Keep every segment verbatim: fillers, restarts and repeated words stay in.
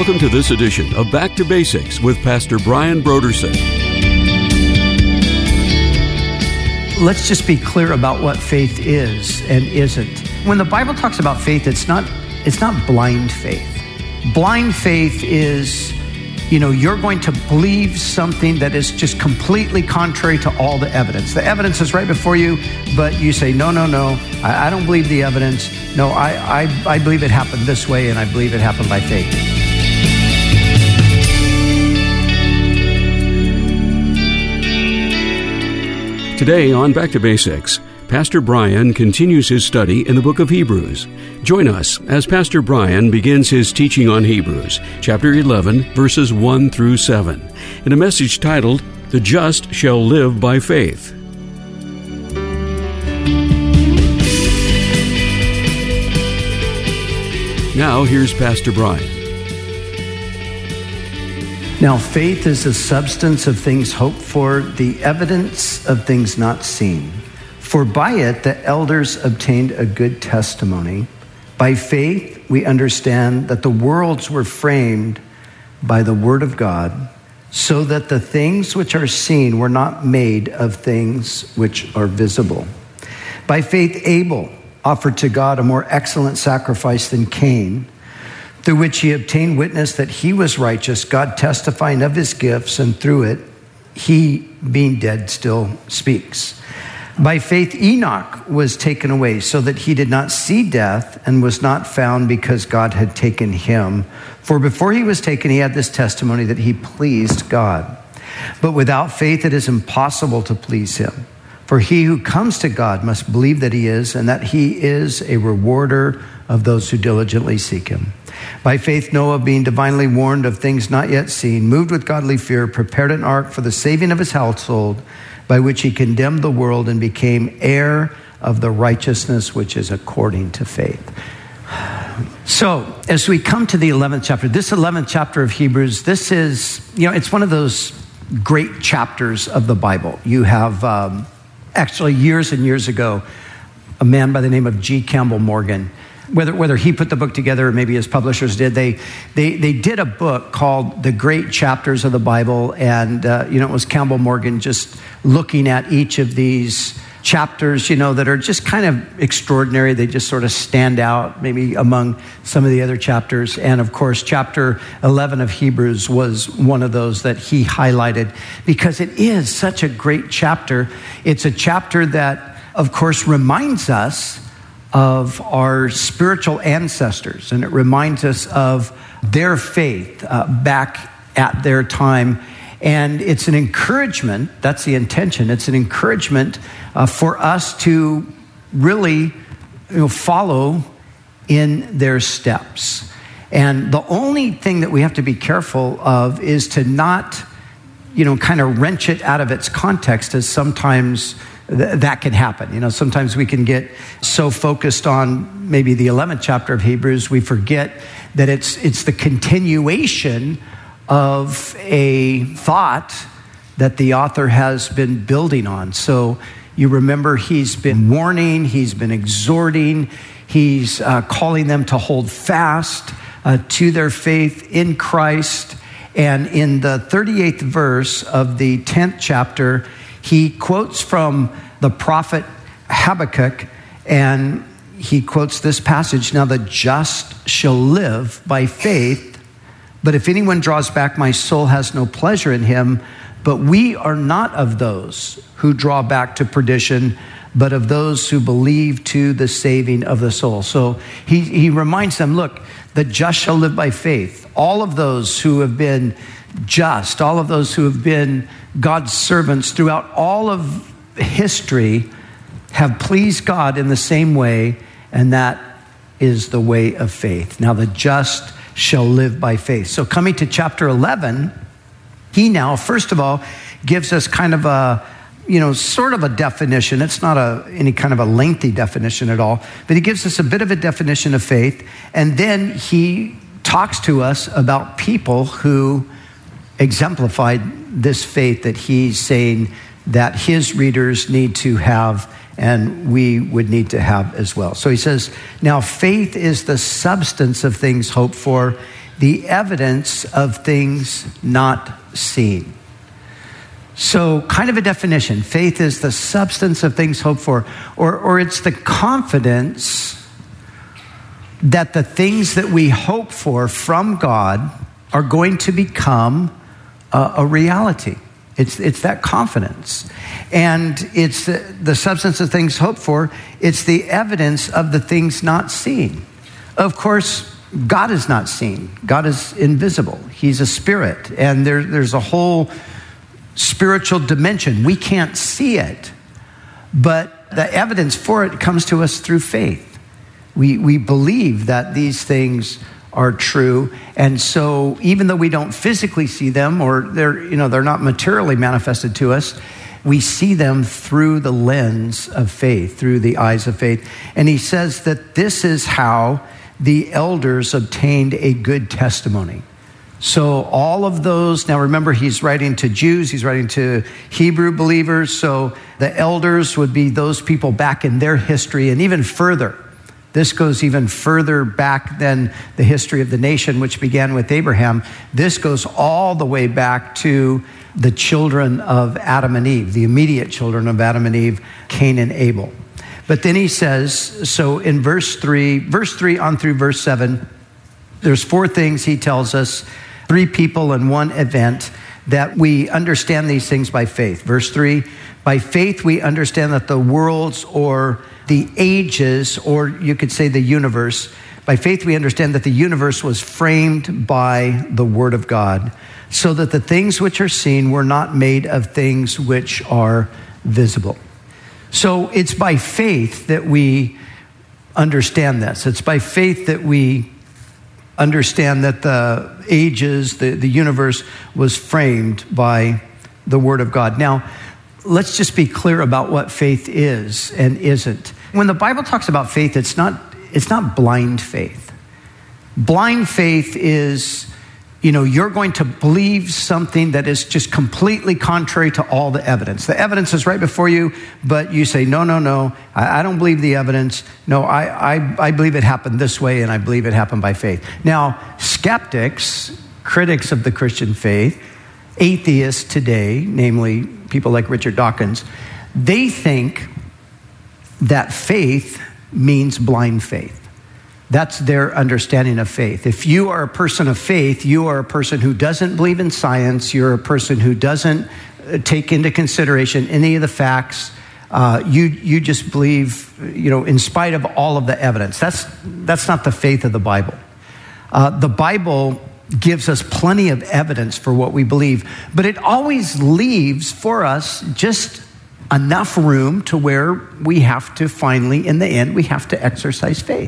Welcome to this edition of Back to Basics with Pastor Brian Brodersen. Let's just be clear about what faith is and isn't. When the Bible talks about faith, it's not it's not blind faith. Blind faith is, you know, you're going to believe something that is just completely contrary to all the evidence. The evidence is right before you, but you say, no, no, no, I, I don't believe the evidence. No, I, I, I believe it happened this way, and I believe it happened by faith. Today on Back to Basics, Pastor Brian continues his study in the book of Hebrews. Join us as Pastor Brian begins his teaching on Hebrews, chapter eleven, verses one through seven, in a message titled, "The Just Shall Live by Faith." Now here's Pastor Brian. Now, faith is the substance of things hoped for, the evidence of things not seen. For by it the elders obtained a good testimony. By faith we understand that the worlds were framed by the word of God, so that the things which are seen were not made of things which are visible. By faith Abel offered to God a more excellent sacrifice than Cain, through which he obtained witness that he was righteous, God testifying of his gifts, and through it, he, being dead, still speaks. By faith Enoch was taken away, so that he did not see death, and was not found because God had taken him. For before he was taken, he had this testimony that he pleased God. But without faith it is impossible to please him. For he who comes to God must believe that he is, and that he is a rewarder of those who diligently seek him. By faith Noah, being divinely warned of things not yet seen, moved with godly fear, prepared an ark for the saving of his household, by which he condemned the world and became heir of the righteousness which is according to faith. So, as we come to the eleventh chapter, this eleventh chapter of Hebrews, this is, you know, it's one of those great chapters of the Bible. You have, um, actually, years and years ago, a man by the name of G. Campbell Morgan, Whether whether he put the book together or maybe his publishers did, they they they did a book called The Great Chapters of the Bible, and uh, you know it was Campbell Morgan just looking at each of these chapters, you know, that are just kind of extraordinary. They just sort of stand out, maybe among some of the other chapters. And of course, chapter eleven of Hebrews was one of those that he highlighted because it is such a great chapter. It's a chapter that, of course, reminds us of our spiritual ancestors, and it reminds us of their faith uh, back at their time. And it's an encouragement, that's the intention, it's an encouragement uh, for us to really, you know, follow in their steps. And the only thing that we have to be careful of is to not, you know, kind of wrench it out of its context, as sometimes Th- that can happen. You know, sometimes we can get so focused on maybe the eleventh chapter of Hebrews, we forget that it's it's the continuation of a thought that the author has been building on. So you remember he's been warning, he's been exhorting, he's uh, calling them to hold fast uh, to their faith in Christ. And in the thirty-eighth verse of the tenth chapter, he quotes from the prophet Habakkuk, and he quotes this passage, "Now the just shall live by faith, but if anyone draws back, my soul has no pleasure in him. But we are not of those who draw back to perdition, but of those who believe to the saving of the soul." So he, he reminds them, look, the just shall live by faith. All of those who have been just, all of those who have been God's servants throughout all of history have pleased God in the same way, and that is the way of faith. Now the just shall live by faith. So coming to chapter eleven, he now, first of all, gives us kind of a, you know, sort of a definition. It's not a any kind of a lengthy definition at all, but he gives us a bit of a definition of faith, and then he talks to us about people who exemplified this faith that he's saying that his readers need to have and we would need to have as well. So he says, now faith is the substance of things hoped for, the evidence of things not seen. So kind of a definition. Faith is the substance of things hoped for, or, or it's the confidence that the things that we hope for from God are going to become a, a reality. It's, it's that confidence. And it's the, the substance of things hoped for. It's the evidence of the things not seen. Of course, God is not seen. God is invisible. He's a spirit. And there, there's a whole spiritual dimension. We can't see it, but the evidence for it comes to us through faith. We we believe that these things are true, and so even though we don't physically see them, or they're you know they're not materially manifested to us, we see them through the lens of faith, through the eyes of faith. And he says that this is how the elders obtained a good testimony. So all of those, now remember, he's writing to Jews, he's writing to Hebrew believers. So the elders would be those people back in their history, and even further. This goes even further back than the history of the nation, which began with Abraham. This goes all the way back to the children of Adam and Eve, the immediate children of Adam and Eve, Cain and Abel. But then he says, so in verse three, verse three on through verse seven, there's four things he tells us. Three people and one event that we understand these things by faith. Verse three, by faith we understand that the worlds or the ages, or you could say the universe, by faith we understand that the universe was framed by the word of God, so that the things which are seen were not made of things which are visible. So it's by faith that we understand this. It's by faith that we understand that the ages, the, the universe was framed by the word of God. Now, let's just be clear about what faith is and isn't. When the Bible talks about faith, it's not, it's not blind faith. Blind faith is, you know, you're going to believe something that is just completely contrary to all the evidence. The evidence is right before you, but you say, no, no, no, I, I don't believe the evidence. No, I, I, I believe it happened this way, and I believe it happened by faith. Now, skeptics, critics of the Christian faith, atheists today, namely people like Richard Dawkins, they think that faith means blind faith. That's their understanding of faith. If you are a person of faith, you are a person who doesn't believe in science. You're a person who doesn't take into consideration any of the facts. Uh, you you just believe, you know, in spite of all of the evidence. That's that's not the faith of the Bible. Uh, the Bible gives us plenty of evidence for what we believe, but it always leaves for us just enough room to where we have to finally, in the end, we have to exercise faith.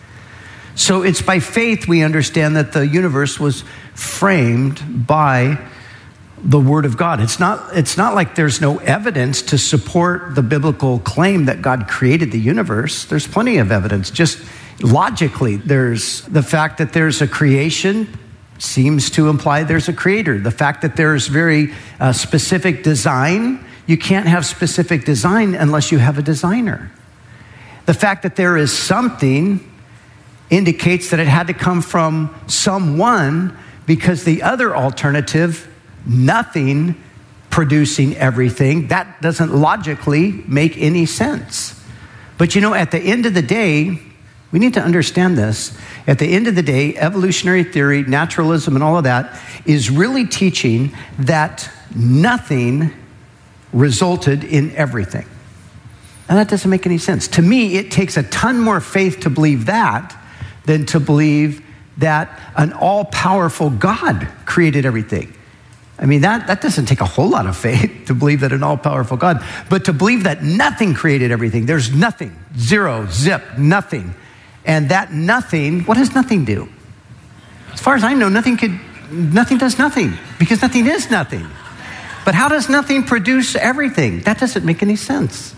So it's by faith we understand that the universe was framed by the word of God. It's not, it's not like there's no evidence to support the biblical claim that God created the universe. There's plenty of evidence. Just logically, there's the fact that there's a creation seems to imply there's a creator. The fact that there's very uh, specific design, you can't have specific design unless you have a designer. The fact that there is something indicates that it had to come from someone, because the other alternative, nothing producing everything, that doesn't logically make any sense. But you know, at the end of the day, we need to understand this. At the end of the day, evolutionary theory, naturalism, and all of that is really teaching that nothing resulted in everything. And that doesn't make any sense. To me, it takes a ton more faith to believe that than to believe that an all-powerful God created everything. I mean, that, that doesn't take a whole lot of faith to believe that an all-powerful God, but to believe that nothing created everything. There's nothing, zero, zip, nothing. And that nothing, what does nothing do? As far as I know, nothing could, nothing does nothing, because nothing is nothing. But how does nothing produce everything? That doesn't make any sense.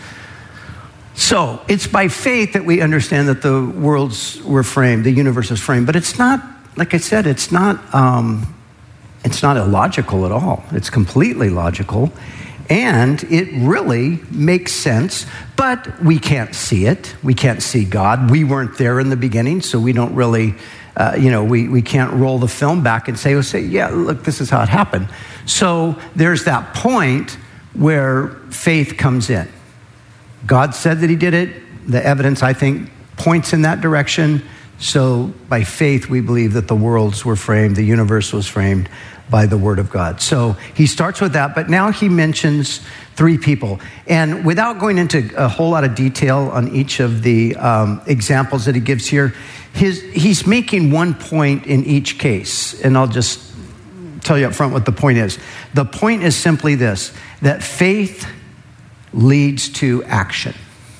So it's by faith that we understand that the worlds were framed, the universe is framed. But it's not, like I said, it's not, um, it's not illogical at all. It's completely logical. And it really makes sense, but we can't see it. We can't see God. We weren't there in the beginning, so we don't really uh, you know, we, we can't roll the film back and say, oh, say, yeah, look, this is how it happened. So there's that point where faith comes in. God said that he did it. The evidence, I think, points in that direction. So by faith, we believe that the worlds were framed, the universe was framed by the word of God. So he starts with that, but now he mentions three people. And without going into a whole lot of detail on each of the um, examples that he gives here, his, he's making one point in each case. And I'll just tell you up front what the point is. The point is simply this, that faith leads to action.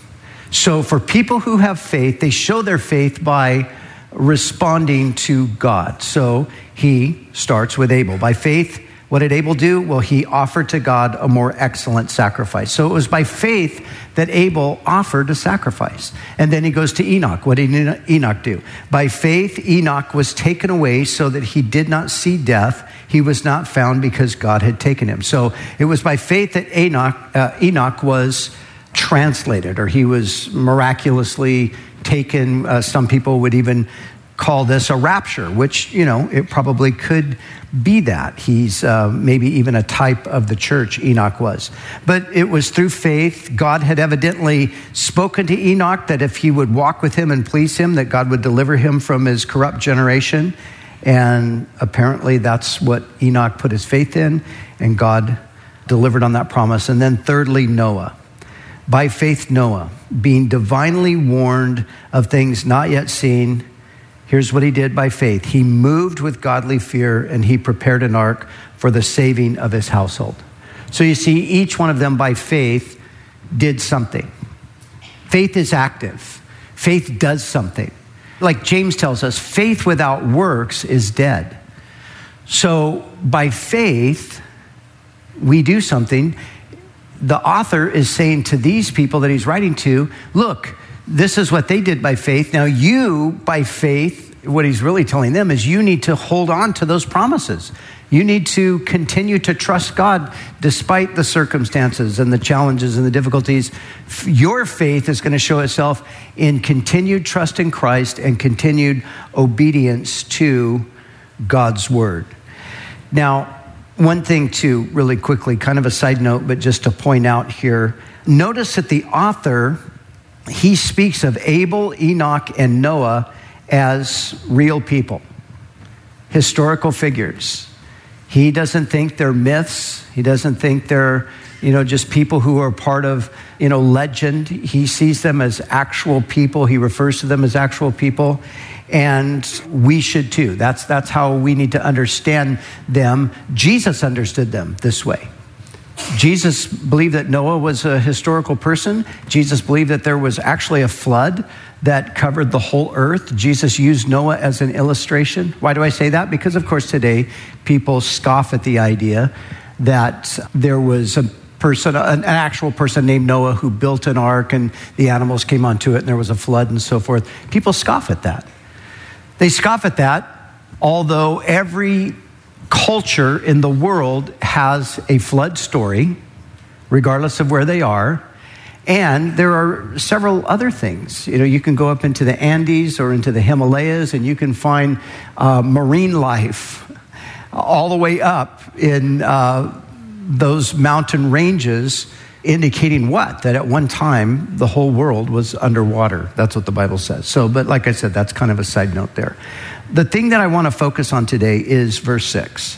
So for people who have faith, they show their faith by responding to God. So he starts with Abel. By faith, what did Abel do? Well, he offered to God a more excellent sacrifice. So it was by faith that Abel offered a sacrifice. And then he goes to Enoch. What did Enoch do? By faith, Enoch was taken away so that he did not see death. He was not found because God had taken him. So it was by faith that Enoch, uh, Enoch was translated, or he was miraculously taken. Uh, some people would even call this a rapture, which, you know, it probably could be that. He's uh, maybe even a type of the church, Enoch was. But it was through faith. God had evidently spoken to Enoch that if he would walk with him and please him, that God would deliver him from his corrupt generation. And apparently that's what Enoch put his faith in, and God delivered on that promise. And then thirdly, Noah. By faith, Noah, being divinely warned of things not yet seen, here's what he did by faith. He moved with godly fear, and he prepared an ark for the saving of his household. So you see, each one of them by faith did something. Faith is active. Faith does something. Like James tells us, faith without works is dead. So by faith, we do something. The author is saying to these people that he's writing to, look, this is what they did by faith. Now you, by faith, what he's really telling them is you need to hold on to those promises. You need to continue to trust God despite the circumstances and the challenges and the difficulties. Your faith is going to show itself in continued trust in Christ and continued obedience to God's word. Now, one thing too, really quickly, kind of a side note, but just to point out here, notice that the author, he speaks of Abel, Enoch, and Noah as real people, historical figures. He doesn't think they're myths. He doesn't think they're, you know, just people who are part of, you know, legend. He sees them as actual people. He refers to them as actual people. And we should too. That's, that's how we need to understand them. Jesus understood them this way. Jesus believed that Noah was a historical person. Jesus believed that there was actually a flood that covered the whole earth. Jesus used Noah as an illustration. Why do I say that? Because, of course, today people scoff at the idea that there was a person, an actual person named Noah who built an ark and the animals came onto it and there was a flood and so forth. People scoff at that. They scoff at that, although every culture in the world has a flood story, regardless of where they are. And there are several other things. You know, you can go up into the Andes or into the Himalayas and you can find uh, marine life all the way up in uh, those mountain ranges, indicating what? That at one time, the whole world was underwater. That's what the Bible says. So, but like I said, that's kind of a side note there. The thing that I want to focus on today is verse six.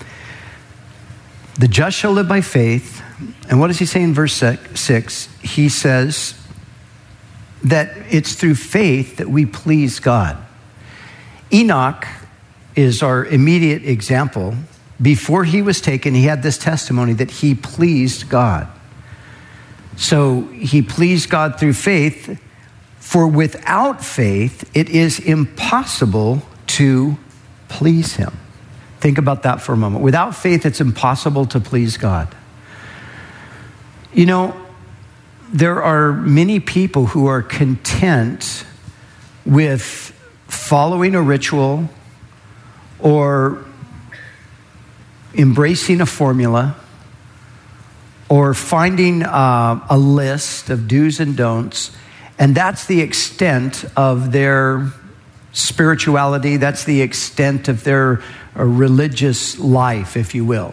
The just shall live by faith. And what does he say in verse six? He says that it's through faith that we please God. Enoch is our immediate example. Before he was taken, he had this testimony that he pleased God. So he pleased God through faith, for without faith, it is impossible to please him. Think about that for a moment. Without faith, it's impossible to please God. You know, there are many people who are content with following a ritual or embracing a formula or finding uh, a list of do's and don'ts, and that's the extent of their spirituality. That's the extent of their uh, religious life, if you will.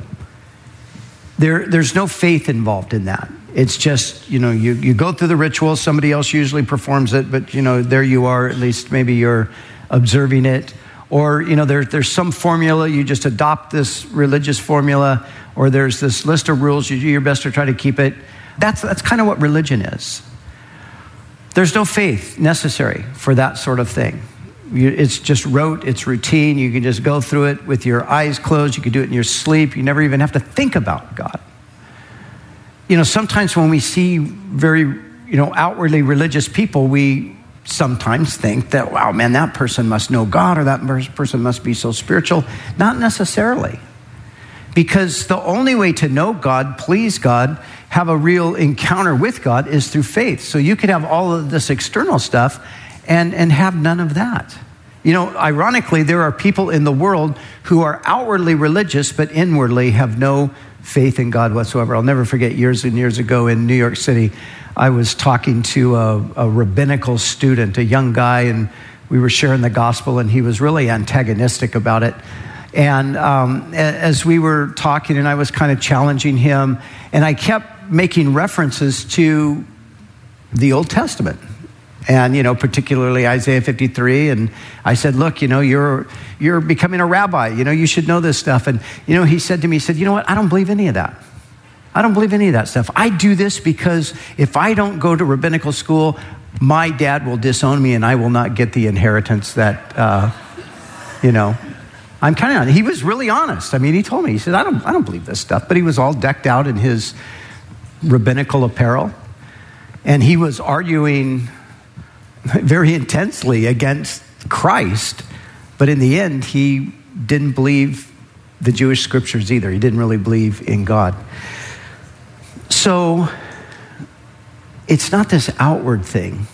There, there's no faith involved in that. It's just, you know, you, you go through the ritual, somebody else usually performs it, but, you know, there you are, at least maybe you're observing it. Or, you know, there, there's some formula, you just adopt this religious formula, or there's this list of rules, you do your best to try to keep it. That's, that's kind of what religion is. There's no faith necessary for that sort of thing. You, it's just rote, it's routine. You can just go through it with your eyes closed. You can do it in your sleep. You never even have to think about God. You know, sometimes when we see very, you know, outwardly religious people, we sometimes think that, wow, man, that person must know God, or that person must be so spiritual. Not necessarily. Because the only way to know God, please God, have a real encounter with God is through faith. So you could have all of this external stuff and, and have none of that. You know, ironically, there are people in the world who are outwardly religious, but inwardly have no faith in God whatsoever. I'll never forget years and years ago in New York City, I was talking to a, a rabbinical student, a young guy, and we were sharing the gospel, and he was really antagonistic about it. And um, as we were talking, and I was kind of challenging him, and I kept making references to the Old Testament. And, you know, particularly Isaiah fifty-three. And I said, look, you know, you're you're becoming a rabbi. You know, you should know this stuff. And, you know, he said to me, he said, you know what? I don't believe any of that. I don't believe any of that stuff. I do this because if I don't go to rabbinical school, my dad will disown me and I will not get the inheritance that, uh, you know, I'm kind of, he was really honest. I mean, he told me, he said, I don't, I don't believe this stuff. But he was all decked out in his rabbinical apparel. And he was arguing very intensely against Christ, but in the end, he didn't believe the Jewish scriptures either. He didn't really believe in God. So it's not this outward thing.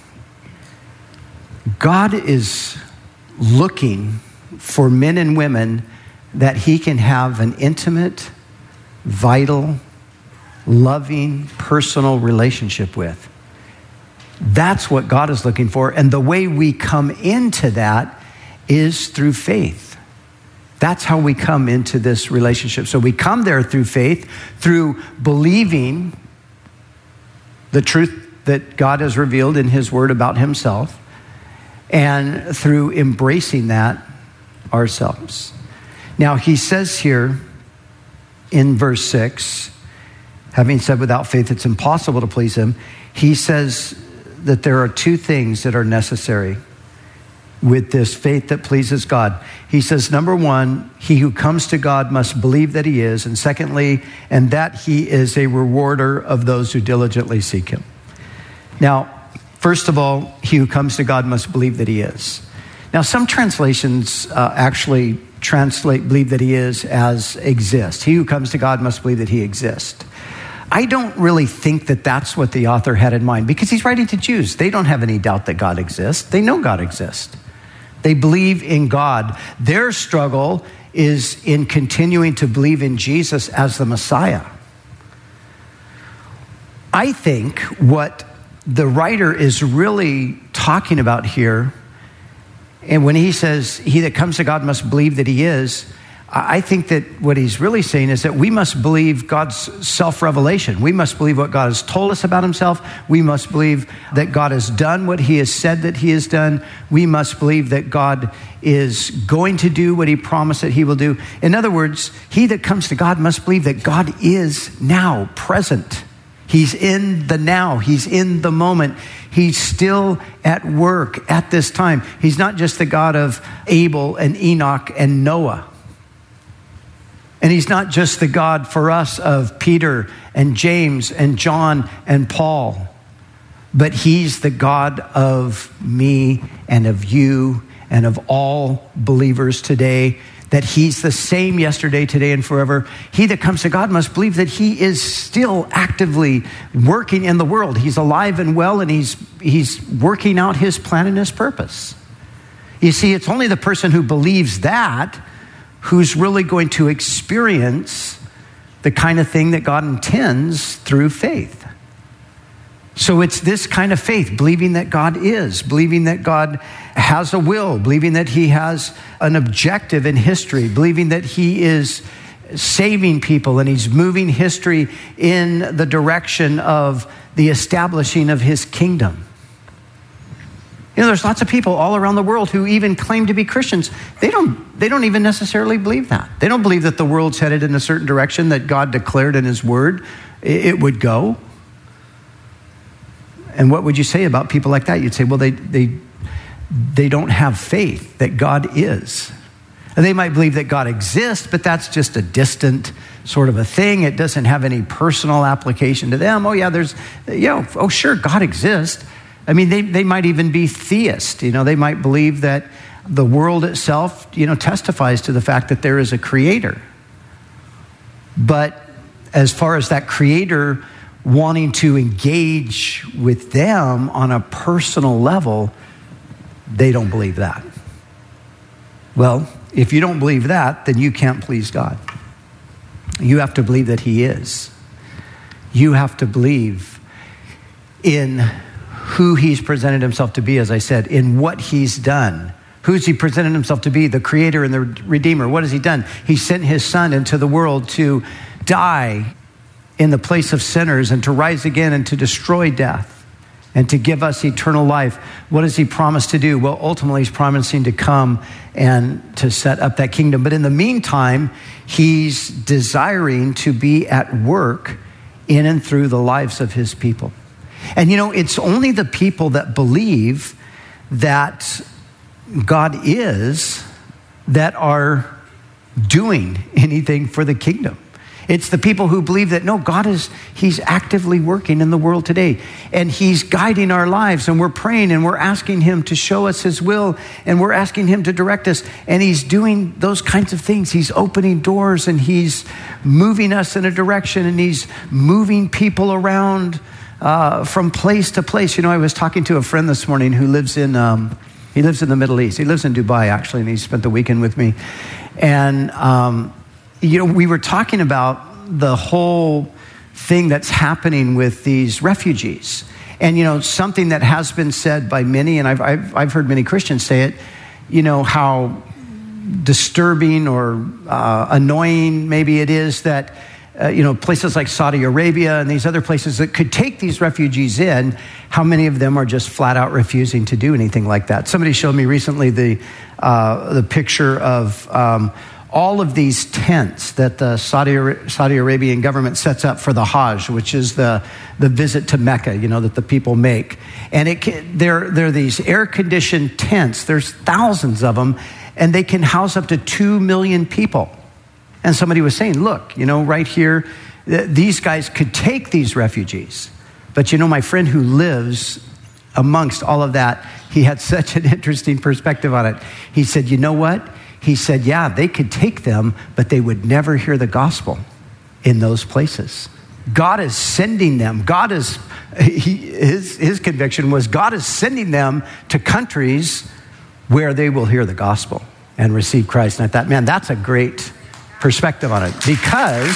God is looking for men and women that he can have an intimate, vital, loving, personal relationship with. That's what God is looking for. And the way we come into that is through faith. That's how we come into this relationship. So we come there through faith, through believing the truth that God has revealed in his word about himself, and through embracing that ourselves. Now, he says here in verse six, having said without faith it's impossible to please him, he says that there are two things that are necessary with this faith that pleases God. He says, number one, he who comes to God must believe that he is. And secondly, and that he is a rewarder of those who diligently seek him. Now, first of all, he who comes to God must believe that he is. Now, some translations uh, actually translate believe that he is as exist. He who comes to God must believe that he exists. I don't really think that that's what the author had in mind, because he's writing to Jews. They don't have any doubt that God exists. They know God exists. They believe in God. Their struggle is in continuing to believe in Jesus as the Messiah. I think what the writer is really talking about here, and when he says, he that comes to God must believe that he is, I think that what he's really saying is that we must believe God's self-revelation. We must believe what God has told us about himself. We must believe that God has done what he has said that he has done. We must believe that God is going to do what he promised that he will do. In other words, he that comes to God must believe that God is now present. He's in the now. He's in the moment. He's still at work at this time. He's not just the God of Abel and Enoch and Noah. And he's not just the God for us of Peter and James and John and Paul, but he's the God of me and of you and of all believers today, that he's the same yesterday, today, and forever. He that comes to God must believe that he is still actively working in the world. He's alive and well, and he's, he's working out his plan and his purpose. You see, it's only the person who believes that who's really going to experience the kind of thing that God intends through faith. So it's this kind of faith, believing that God is, believing that God has a will, believing that he has an objective in history, believing that he is saving people and he's moving history in the direction of the establishing of his kingdom. You know, there's lots of people all around the world who even claim to be Christians. They don't, they don't even necessarily believe that. They don't believe that the world's headed in a certain direction that God declared in his word it would go. And what would you say about people like that? You'd say, well, they they they don't have faith that God is. And they might believe that God exists, but that's just a distant sort of a thing. It doesn't have any personal application to them. Oh, yeah, there's, you know, oh, sure, God exists. I mean, they, they might even be theists. You know, they might believe that the world itself, you know, testifies to the fact that there is a creator. But as far as that creator wanting to engage with them on a personal level, they don't believe that. Well, if you don't believe that, then you can't please God. You have to believe that he is. You have to believe in who he's presented himself to be, as I said, in what he's done. Who's he presented himself to be? The creator and the redeemer. What has he done? He sent his son into the world to die in the place of sinners and to rise again and to destroy death and to give us eternal life. What does he promise to do? Well, ultimately, he's promising to come and to set up that kingdom. But in the meantime, he's desiring to be at work in and through the lives of his people. And you know, it's only the people that believe that God is that are doing anything for the kingdom. It's the people who believe that, no, God is, he's actively working in the world today. And he's guiding our lives, and we're praying and we're asking him to show us his will, and we're asking him to direct us. And he's doing those kinds of things. He's opening doors, and he's moving us in a direction, and he's moving people around uh, from place to place. You know, I was talking to a friend this morning who lives in, um, he lives in the Middle East. He lives in Dubai, actually, and he spent the weekend with me. And, um, you know, we were talking about the whole thing that's happening with these refugees. And, you know, something that has been said by many, and I've, I've, I've heard many Christians say it, you know, how disturbing or uh, annoying maybe it is that, uh, you know, places like Saudi Arabia and these other places that could take these refugees in, how many of them are just flat out refusing to do anything like that. Somebody showed me recently the, uh, the picture of um, all of these tents that the Saudi, Saudi Arabian government sets up for the Hajj, which is the, the visit to Mecca, you know, that the people make. And it can, they're, they're these air-conditioned tents. There's thousands of them, and they can house up to two million people. And somebody was saying, look, you know, right here, th- these guys could take these refugees. But you know, my friend who lives amongst all of that, he had such an interesting perspective on it. He said, you know what? He said, yeah, they could take them, but they would never hear the gospel in those places. God is sending them. God is, he, his, his conviction was God is sending them to countries where they will hear the gospel and receive Christ. And I thought, man, that's a great perspective on it, because,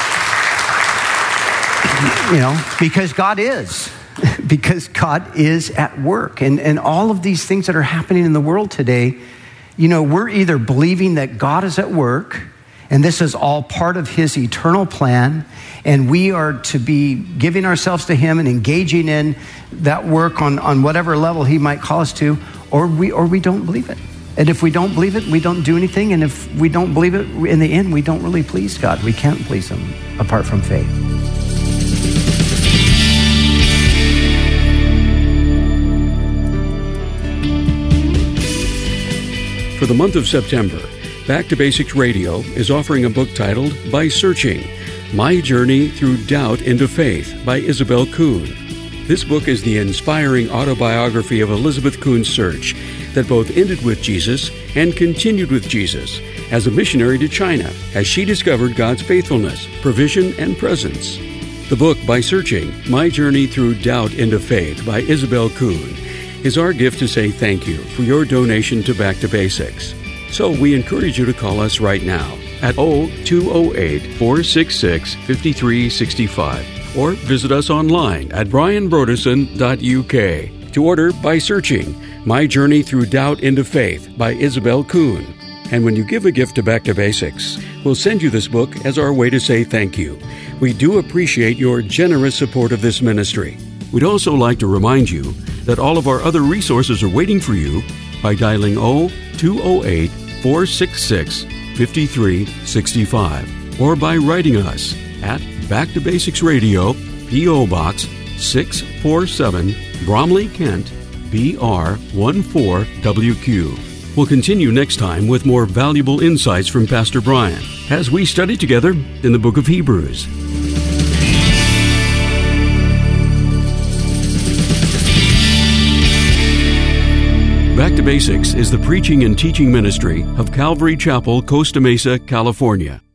you know, because God is. Because God is at work. And, and all of these things that are happening in the world today, you know, we're either believing that God is at work, and this is all part of his eternal plan, and we are to be giving ourselves to him and engaging in that work on, on whatever level he might call us to, or we or we don't believe it. And if we don't believe it, we don't do anything. And if we don't believe it, in the end, we don't really please God. We can't please him apart from faith. For the month of September, Back to Basics Radio is offering a book titled By Searching, My Journey Through Doubt into Faith by Isabel Kuhn. This book is the inspiring autobiography of Elizabeth Kuhn's search that both ended with Jesus and continued with Jesus as a missionary to China as she discovered God's faithfulness, provision, and presence. The book, By Searching, My Journey Through Doubt into Faith by Isabel Kuhn, is our gift to say thank you for your donation to Back to Basics. So we encourage you to call us right now at oh two oh eight, four six six, five three six five or visit us online at brian brodersen dot u k to order by searching My Journey Through Doubt into Faith by Isabel Kuhn. And when you give a gift to Back to Basics, we'll send you this book as our way to say thank you. We do appreciate your generous support of this ministry. We'd also like to remind you that all of our other resources are waiting for you by dialing zero two zero eight, four six six, five three six five or by writing us at Back to Basics Radio, P O. Box six forty-seven, Bromley, Kent, B R one four W Q. We'll continue next time with more valuable insights from Pastor Brian as we study together in the book of Hebrews. Back to Basics is the preaching and teaching ministry of Calvary Chapel, Costa Mesa, California.